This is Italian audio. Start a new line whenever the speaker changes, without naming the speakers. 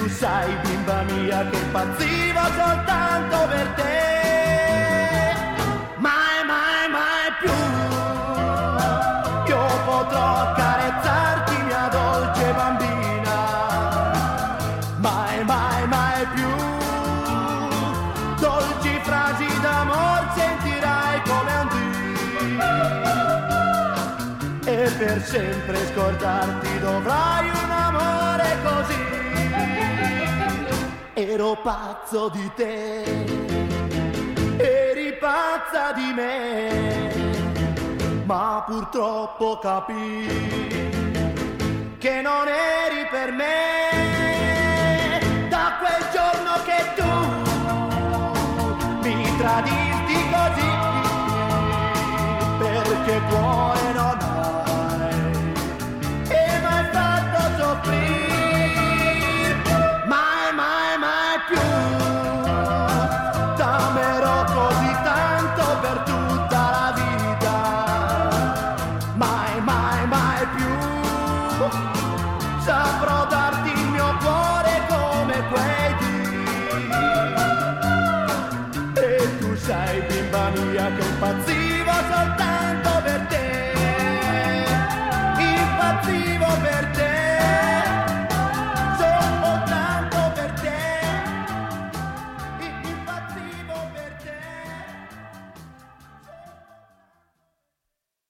sai, bimba mia, che impazzivo soltanto per te. Mai, mai, mai più io potrò accarezzarti, mia dolce bambina. Mai, mai, mai più dolci frasi d'amor sentirai come un Dio. E per sempre scordarti dovrai un amore così. Ero pazzo di te, eri pazza di me, ma purtroppo capii che non eri per me. Da quel giorno che tu mi tradisti così, perché cuore non hai e m'hai fatto soffrire. Mai, mai, mai più t'amerò così tanto per tutta la vita. Mai, mai, mai più saprò dare